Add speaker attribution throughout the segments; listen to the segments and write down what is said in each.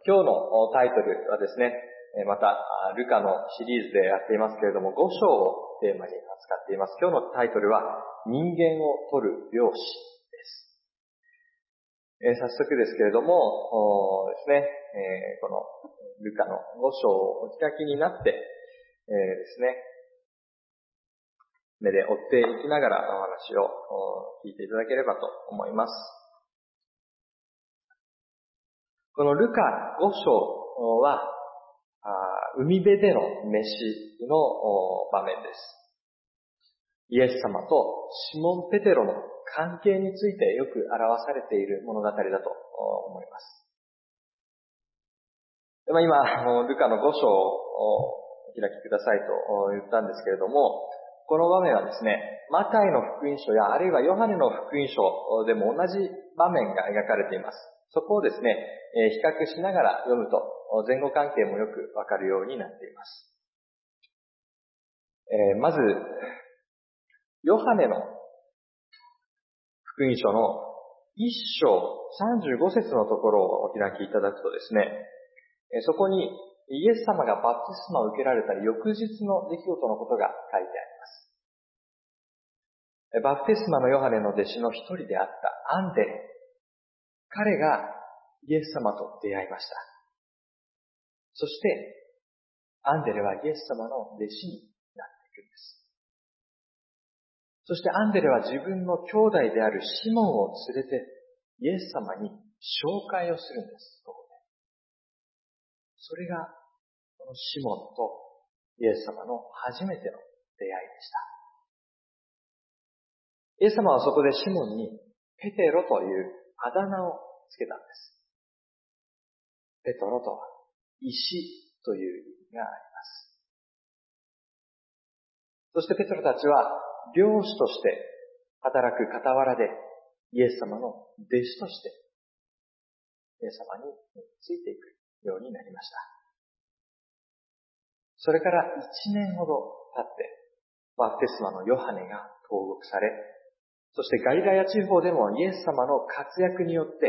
Speaker 1: 今日のタイトルはですね、また、ルカのシリーズでやっていますけれども、5章をテーマに扱っています。今日のタイトルは、人間を取る漁師です。早速ですけれども、ですね、このルカの5章をお開きになってですね、目で追っていきながらお話を聞いていただければと思います。このルカ5章は、海辺での飯の場面です。イエス様とシモン・ペテロの関係についてよく表されている物語だと思います。今、ルカの5章をお開きくださいと言ったんですけれども、この場面はですね、マタイの福音書やあるいはヨハネの福音書でも同じ場面が描かれています。そこをですね、比較しながら読むと前後関係もよくわかるようになっています。まず、ヨハネの福音書の1章35節のところをお開きいただくとですね、そこにイエス様がバプテスマを受けられた翌日の出来事のことが書いてあります。バプテスマのヨハネの弟子の一人であったアンデレ。彼がイエス様と出会いました。そして、アンデレはイエス様の弟子になっていくんです。そしてアンデレは自分の兄弟であるシモンを連れてイエス様に紹介をするんです。それがこのシモンとイエス様の初めての出会いでした。イエス様はそこでシモンにペテロというあだ名をつけたんです。ペトロとは石という意味があります。そしてペトロたちは漁師として働く傍らでイエス様の弟子としてイエス様についていくようになりました。それから1年ほど経ってバプテスマのヨハネが投獄され、そしてガリラヤ地方でもイエス様の活躍によって、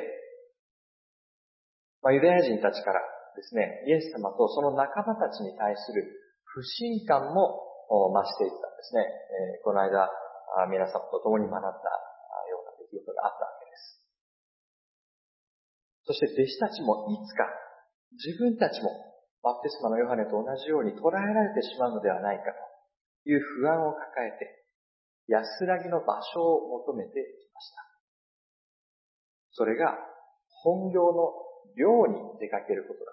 Speaker 1: ユダヤ人たちからですね、イエス様とその仲間たちに対する不信感も増していったんですね。この間、皆様と共に学んだような出来事があったわけです。そして弟子たちもいつか自分たちもバプテスマのヨハネと同じように捕らえられてしまうのではないかという不安を抱えて安らぎの場所を求めてきました。それが本業の漁に出かけることだ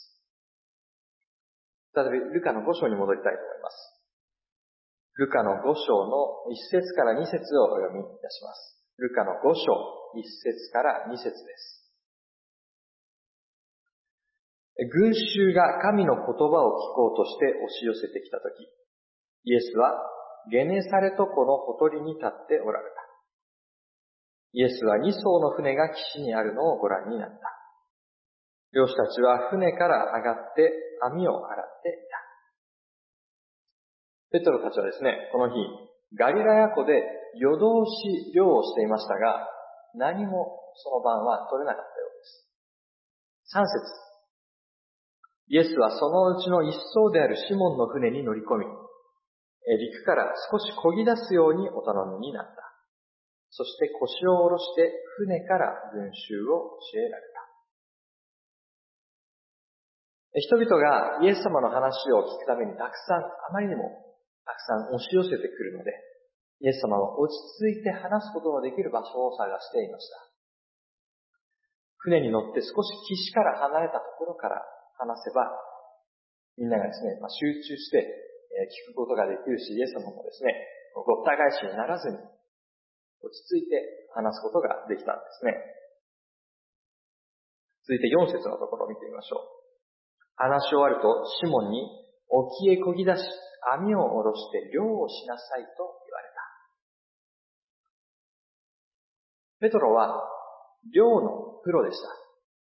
Speaker 1: ったんです。再びルカの5章に戻りたいと思います。ルカの5章の1節から2節をお読みいたします。ルカの5章1節から2節です。群衆が神の言葉を聞こうとして押し寄せてきたとき、イエスはゲネサレト湖のほとりに立っておられた。イエスは2艘の船が岸にあるのをご覧になった。漁師たちは船から上がって網を洗っていた。ペトロたちはですね、この日、ガリラヤ湖で夜通し漁をしていましたが、何もその晩は取れなかったようです。3節。イエスはそのうちの一艘であるシモンの船に乗り込み、陸から少し漕ぎ出すようにお頼みになった。そして腰を下ろして船から群衆を教えられた。人々がイエス様の話を聞くためにあまりにもたくさん押し寄せてくるので、イエス様は落ち着いて話すことのできる場所を探していました。船に乗って少し岸から離れたところから話せば、みんながですね、集中して聞くことができるし、イエス様もですね、ごった返しにならずに落ち着いて話すことができたんですね。続いて4節のところを見てみましょう。話し終わるとシモンに沖へ漕ぎ出し、網を下ろして漁をしなさいと言われた。ペトロは漁のプロでした。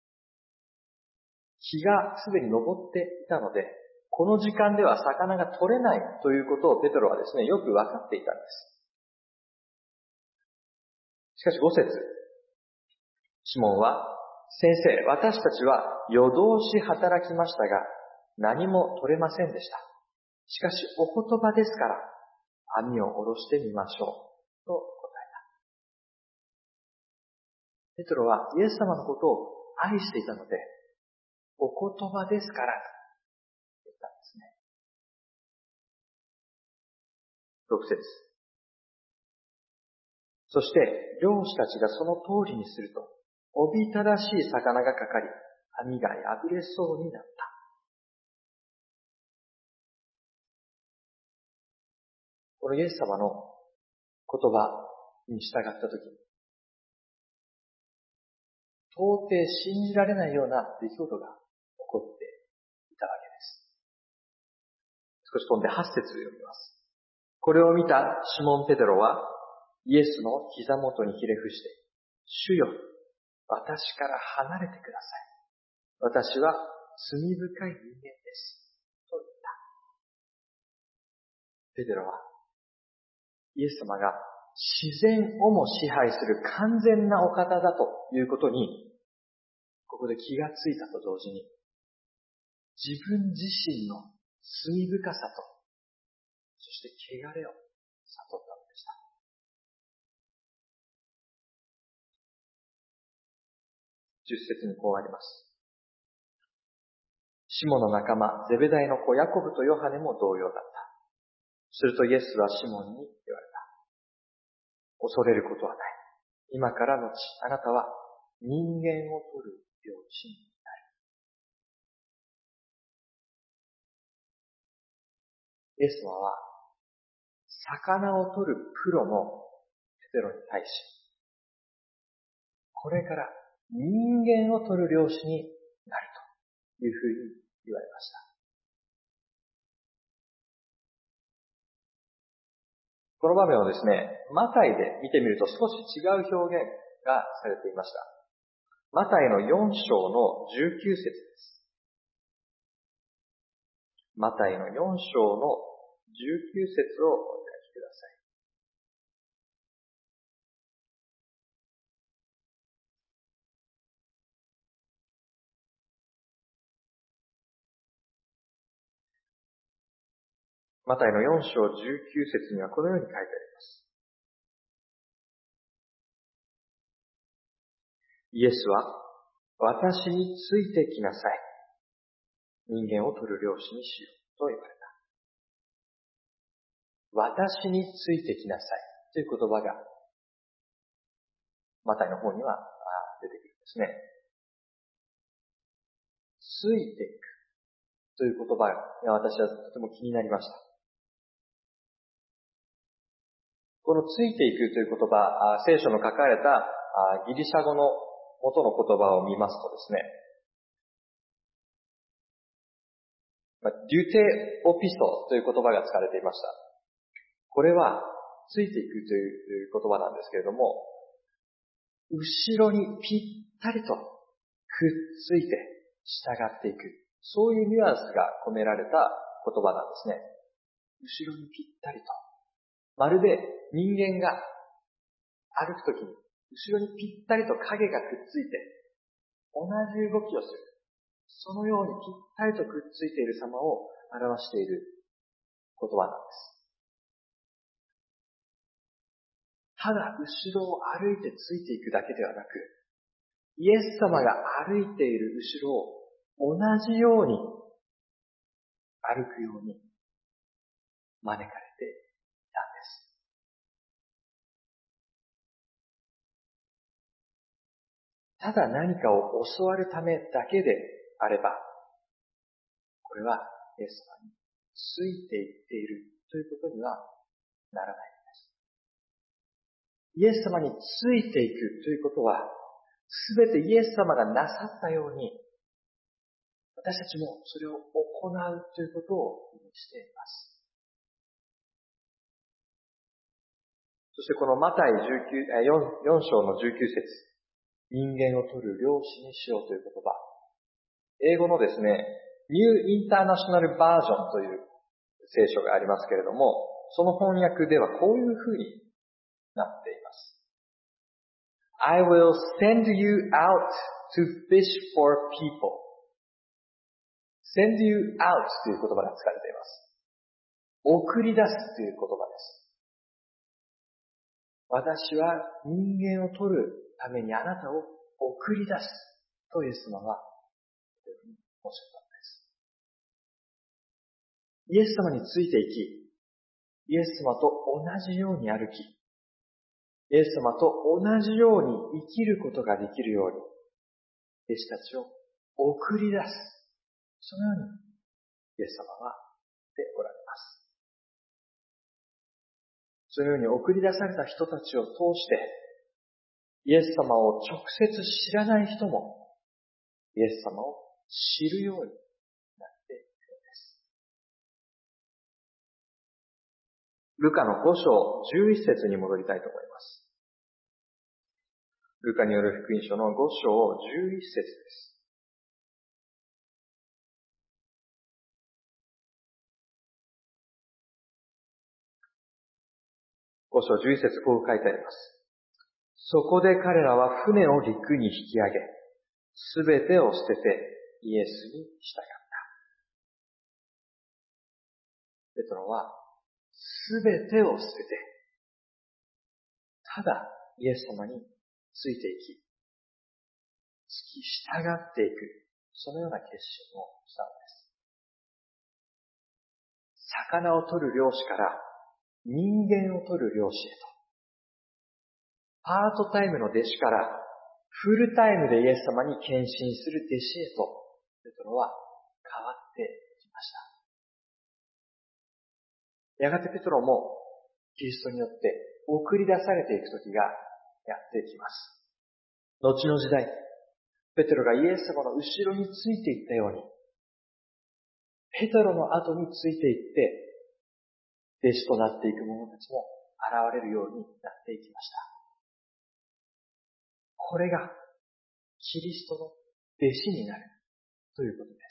Speaker 1: 日がすでに昇っていたので、この時間では魚が取れないということをペトロはですね、よく分かっていたんです。しかし5節、シモンは先生、私たちは夜通し働きましたが、何も取れませんでした。しかし、お言葉ですから、網を下ろしてみましょう。と答えた。ペトロはイエス様のことを愛していたので、お言葉ですから、と言ったんですね。6節。そして、漁師たちがその通りにすると、おびただしい魚がかかり、網が破れそうになった。このイエス様の言葉に従ったときに、到底信じられないような出来事が起こっていたわけです。少し飛んで8節を読みます。これを見たシモン・ペテロは、イエスの膝元にひれ伏して、主よ、私から離れてください。私は罪深い人間です。と言った。ペテロは、イエス様が自然をも支配する完全なお方だということに、ここで気がついたと同時に、自分自身の罪深さと、そして汚れを悟ったのでした。10節にこうあります。シモンの仲間、ゼベダイの子ヤコブとヨハネも同様だった。するとイエスはシモンに言われた。恐れることはない。今からのち、あなたは人間を取る漁師になる。イエス様は、魚を取るプロのペテロに対し、これから人間を取る漁師になるというふうに言われました。この場面をですね、マタイで見てみると少し違う表現がされていました。マタイの4章の19節です。マタイの4章の19節をお開きください。マタイの4章19節にはこのように書いてあります。イエスは、私についてきなさい。人間を取る漁師にしようと言われた。私についてきなさいという言葉が、マタイの方には出てくるんですね。ついていくという言葉が私はとても気になりました。このついていくという言葉、聖書の書かれたギリシャ語の元の言葉を見ますとですね、デュテオピソという言葉が使われていました。これは、ついていくという言葉なんですけれども、後ろにぴったりとくっついて従っていく。そういうニュアンスが込められた言葉なんですね。後ろにぴったりと。まるで人間が歩くときに、後ろにぴったりと影がくっついて、同じ動きをする。そのようにぴったりとくっついている様を表している言葉なんです。ただ後ろを歩いてついていくだけではなく、イエス様が歩いている後ろを同じように歩くように招かれていたんです。ただ何かを教わるためだけであれば、これはイエス様についていっているということにはならない。イエス様についていくということは、すべてイエス様がなさったように、私たちもそれを行うということを意味しています。そしてこのマタイ 4章の19節、人間を取る漁師にしようという言葉。英語のですね、ニューインターナショナルバージョンという聖書がありますけれども、その翻訳ではこういうふうになっています。I will send you out to fish for people. send you out という言葉が使われています。送り出すという言葉です。私は人間を取るためにあなたを送り出すとイエス様はおっしゃったのです。イエス様についていき、イエス様と同じように歩き、イエス様と同じように生きることができるように、弟子たちを送り出す。そのように、イエス様はでおられます。そのように送り出された人たちを通して、イエス様を直接知らない人も、イエス様を知るようになっているのです。ルカの5章11節に戻りたいと思います。ルカによる福音書の5章11節です。5章11節こう書いてあります。そこで彼らは船を陸に引き上げ、すべてを捨ててイエスに従った。ペトロはすべてを捨てて、ただイエス様についていき、付き従っていく、そのような決心をしたのです。魚を取る漁師から人間を取る漁師へと、パートタイムの弟子からフルタイムでイエス様に献身する弟子へと、ペトロは変わっていきました。やがてペトロもキリストによって送り出されていく時がやってきます。後の時代、ペテロがイエス様の後ろについていったように、ペテロの後についていって、弟子となっていく者たちも現れるようになっていきました。これがキリストの弟子になるということです。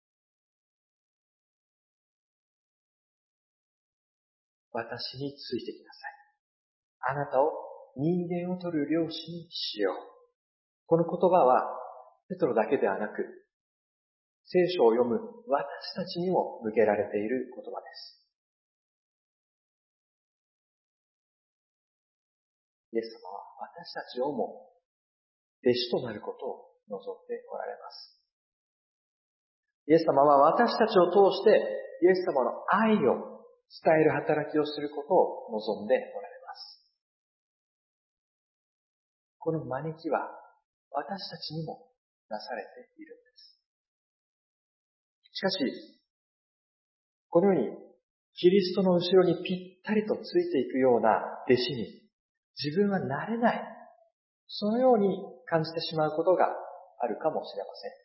Speaker 1: 私についてきなさい。あなたを人間を取る漁師にしよう。この言葉はペトロだけではなく、聖書を読む私たちにも向けられている言葉です。イエス様は私たちをも弟子となることを望んでおられます。イエス様は私たちを通してイエス様の愛を伝える働きをすることを望んでおられます。この招きは私たちにもなされているんです。しかし、このようにキリストの後ろにぴったりとついていくような弟子に自分はなれない。そのように感じてしまうことがあるかもしれません。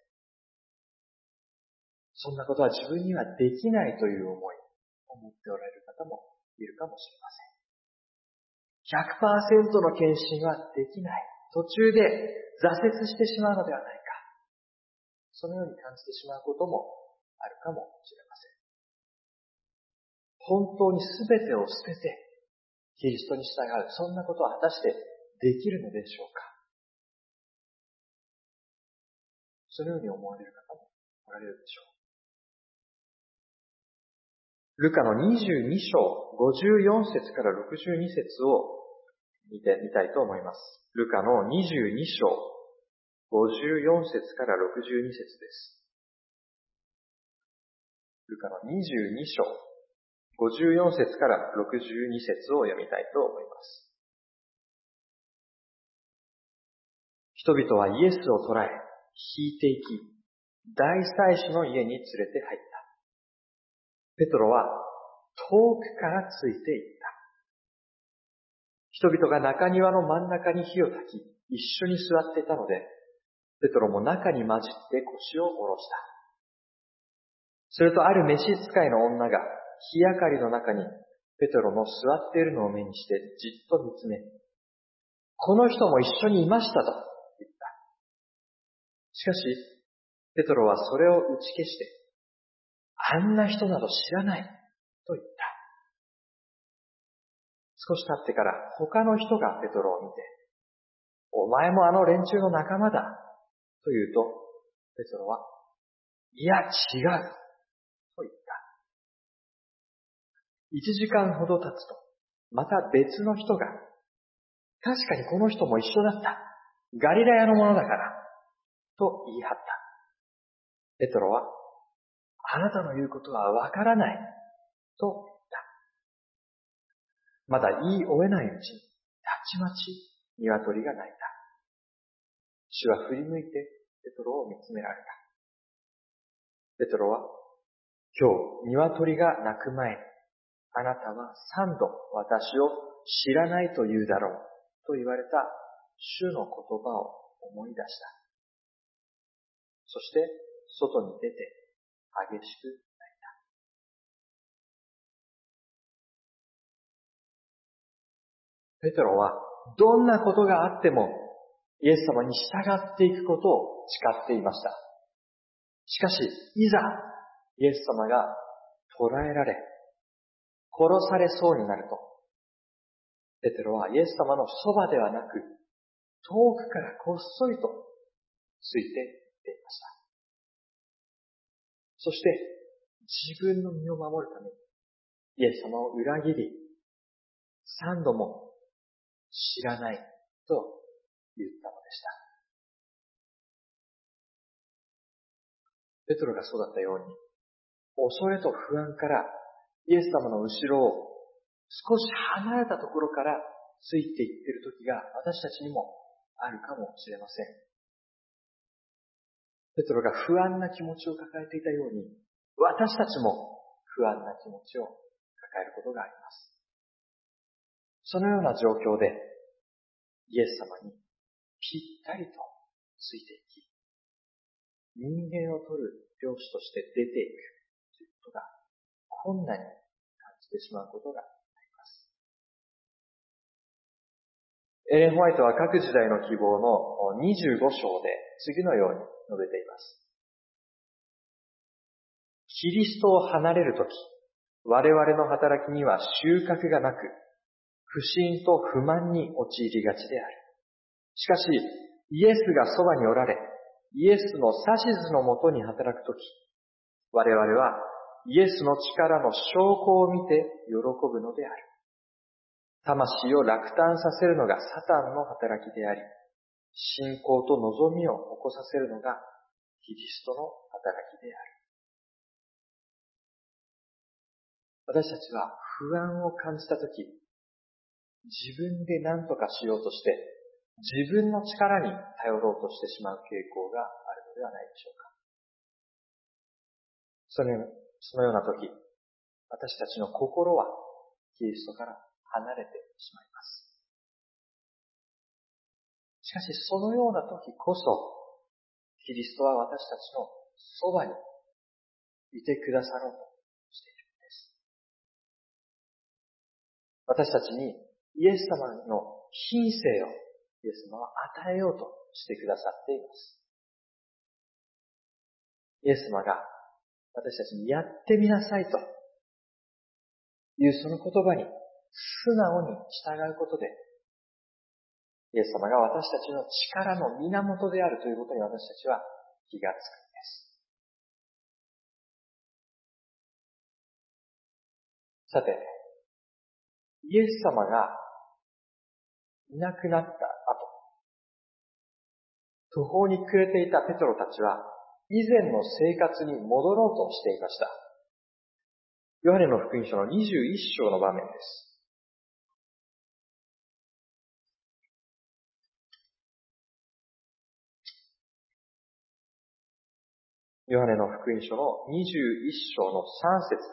Speaker 1: そんなことは自分にはできないという思いを持っておられる方もいるかもしれません。100% の献身はできない。途中で挫折してしまうのではないか。そのように感じてしまうこともあるかもしれません。本当に全てを捨ててキリストに従う、そんなことは果たしてできるのでしょうか。そのように思われる方もおられるでしょう。ルカの22章54節から62節を見てみたいと思います。ルカの22章54節から62節です。ルカの22章54節から62節を読みたいと思います。人々はイエスを捕らえ、引いていき、大祭司の家に連れて入った。ペトロは遠くからついていった。人々が中庭の真ん中に火を焚き、一緒に座っていたので、ペトロも中に混じって腰を下ろした。するとある召使いの女が火明かりの中にペトロの座っているのを目にしてじっと見つめ、この人も一緒にいましたと言った。しかし、ペトロはそれを打ち消して、あんな人など知らないと言った。少し経ってから他の人がペトロを見て、お前もあの連中の仲間だと言うと、ペテロは、いや、違うと言った。1時間ほど経つと、また別の人が、確かにこの人も一緒だった。ガリラヤのものだから。と言い張った。ペトロは、あなたの言うことはわからない。と言った。まだ言い終えないうちに、たちまち鶏が鳴いた。主は振り向いてペトロを見つめられた。ペトロは、今日鶏が鳴く前に、あなたは3度私を知らないと言うだろうと言われた主の言葉を思い出した。そして外に出て激しく泣いた。ペトロはどんなことがあってもイエス様に従っていくことを誓っていました。しかし、いざイエス様が捕らえられ、殺されそうになると、ペテロはイエス様のそばではなく、遠くからこっそりとついていっていました。そして、自分の身を守るために、イエス様を裏切り、3度も知らないと言ったのでした。ペトロがそうだったように、恐れと不安からイエス様の後ろを少し離れたところからついていっている時が私たちにもあるかもしれません。ペトロが不安な気持ちを抱えていたように、私たちも不安な気持ちを抱えることがあります。そのような状況でイエス様にぴったりとついていき、人間を取る漁師として出ていくということが困難に感じてしまうことがあります。エレン・ホワイトは各時代の希望の25章で次のように述べています。キリストを離れるとき、我々の働きには収穫がなく、不信と不満に陥りがちである。しかし、イエスがそばにおられ、イエスの指図のもとに働くとき、我々はイエスの力の証拠を見て喜ぶのである。魂を落胆させるのがサタンの働きであり、信仰と望みを起こさせるのがキリストの働きである。私たちは不安を感じたとき、自分で何とかしようとして、自分の力に頼ろうとしてしまう傾向があるのではないでしょうか。そのようなとき、私たちの心はキリストから離れてしまいます。しかしそのようなときこそ、キリストは私たちのそばにいてくださろうとしているのです。私たちにイエス様の品性をイエス様は与えようとしてくださっています。イエス様が私たちにやってみなさいというその言葉に素直に従うことで、イエス様が私たちの力の源であるということに私たちは気がつくんです。さて、イエス様がいなくなった後、途方に暮れていたペトロたちは以前の生活に戻ろうとしていました。ヨハネの福音書の21章の場面です。ヨハネの福音書の21章の3節。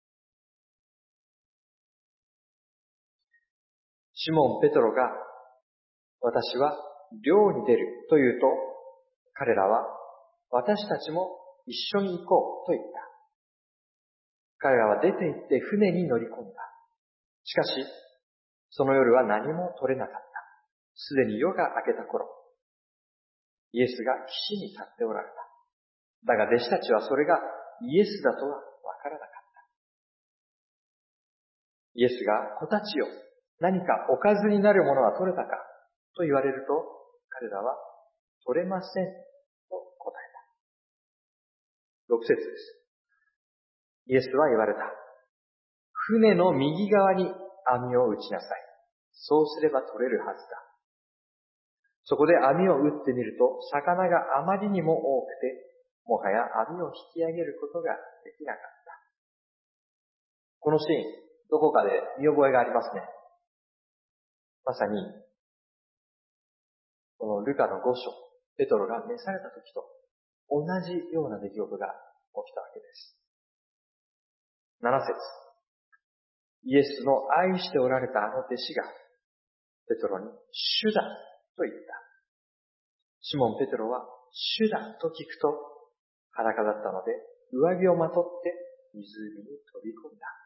Speaker 1: シモン・ペトロが、私は漁に出ると言うと、彼らは、私たちも一緒に行こうと言った。彼らは出て行って船に乗り込んだ。しかし、その夜は何も取れなかった。すでに夜が明けた頃、イエスが岸に立っておられた。だが弟子たちはそれがイエスだとはわからなかった。イエスが子たちよ、何かおかずになるものは取れたかと言われると、彼らは取れませんと 6節です。イエスは言われた。船の右側に網を打ちなさい。そうすれば取れるはずだ。そこで網を打ってみると、魚があまりにも多くて、もはや網を引き上げることができなかった。このシーン、どこかで見覚えがありますね。まさに、このルカの5章、ペトロが召された時と同じような出来事が起きたわけです。7節。イエスの愛しておられたあの弟子が、ペトロに主だと言った。シモン・ペトロは主だと聞くと裸だったので上着をまとって湖に飛び込んだ。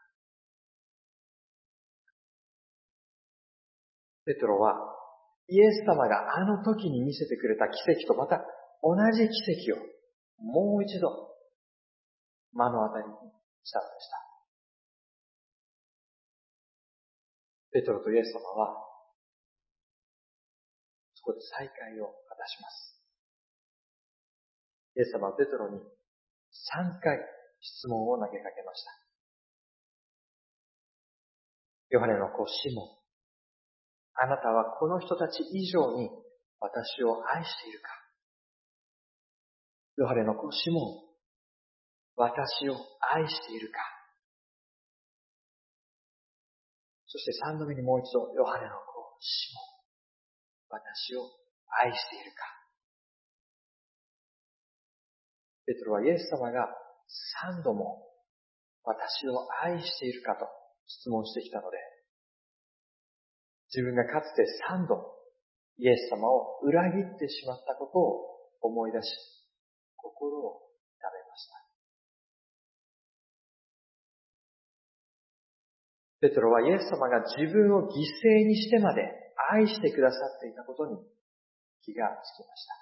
Speaker 1: ペトロはイエス様があの時に見せてくれた奇跡とまた同じ奇跡をもう一度目の当たりにしたのでした。ペトロとイエス様はそこで再会を果たします。イエス様はペトロに3回質問を投げかけました。ヨハネの子シモン、あなたはこの人たち以上に私を愛しているか？ヨハネの子シモン、私を愛しているか？そして3度目にもう一度、ヨハネの子シモン、私を愛しているか？ペトロはイエス様が3度も私を愛しているかと質問してきたので、自分がかつて3度イエス様を裏切ってしまったことを思い出し、心を痛めました。ペトロはイエス様が自分を犠牲にしてまで愛してくださっていたことに気がつきました。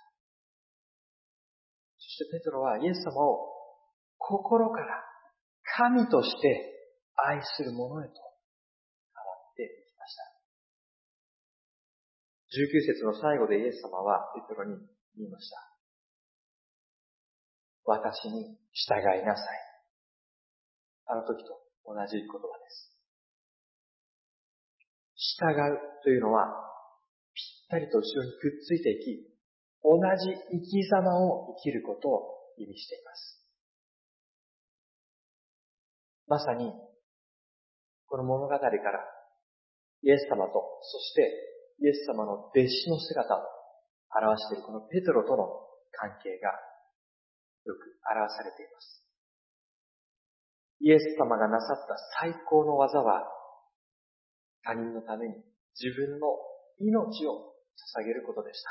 Speaker 1: そしてペトロはイエス様を心から神として愛する者へと変わっていきました。19節の最後でイエス様はペトロに言いました。私に従いなさい。あの時と同じ言葉です。従うというのはぴったりと後ろにくっついていき、同じ生き様を生きることを意味しています。まさにこの物語からイエス様と、そしてイエス様の弟子の姿を表しているこのペトロとの関係がよく表されています。イエス様がなさった最高の技は、他人のために自分の命を捧げることでした。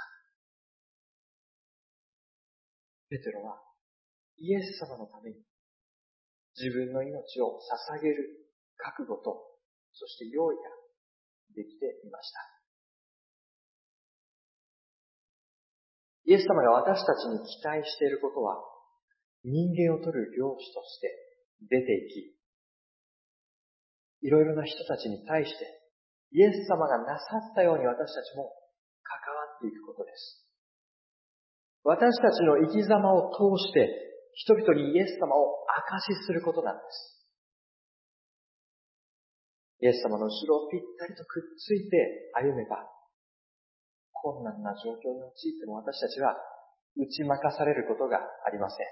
Speaker 1: ペテロはイエス様のために自分の命を捧げる覚悟と、そして用意ができていました。イエス様が私たちに期待していることは、人間を取る漁師として出て行き、いろいろな人たちに対して、イエス様がなさったように私たちも関わっていくことです。私たちの生き様を通して、人々にイエス様を証しすることなんです。イエス様の後ろをぴったりとくっついて歩めば、困難な状況に陥っても私たちは打ち負かされることがありません。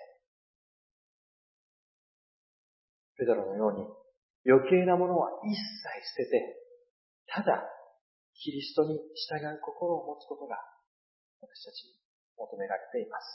Speaker 1: ペテロのように余計なものは一切捨てて、ただキリストに従う心を持つことが私たちに求められています。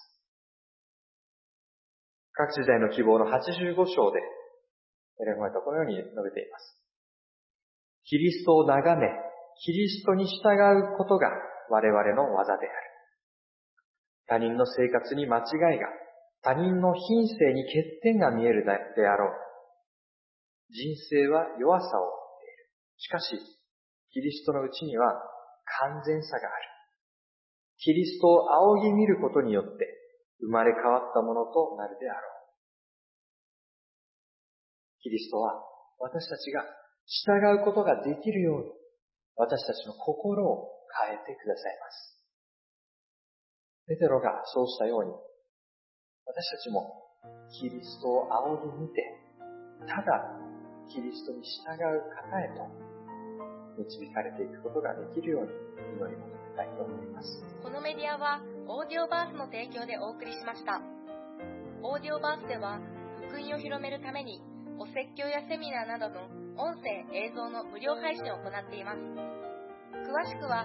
Speaker 1: 各時代の希望の85章でエレンホワイトはこのように述べています。キリストを眺め、キリストに従うことが我々の技である。他人の生活に間違いが、他人の品性に欠点が見えるであろう。人生は弱さを持っている。しかし、キリストのうちには完全さがある。キリストを仰ぎ見ることによって生まれ変わったものとなるであろう。キリストは私たちが従うことができるように、私たちの心を変えてくださいます。ペテロがそうしたように、私たちもキリストを仰ぎ見て、ただキリストに従う方へと導かれていくことができるように祈り求めたいと思います。
Speaker 2: このメディアはオーディオバースの提供でお送りしました。オーディオバースでは福音を広めるためにお説教やセミナーなどの音声・映像の無料配信を行っています。詳しくは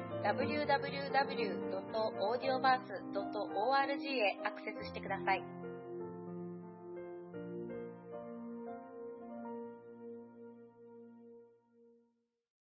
Speaker 2: http://www.audioverse.org へアクセスしてください。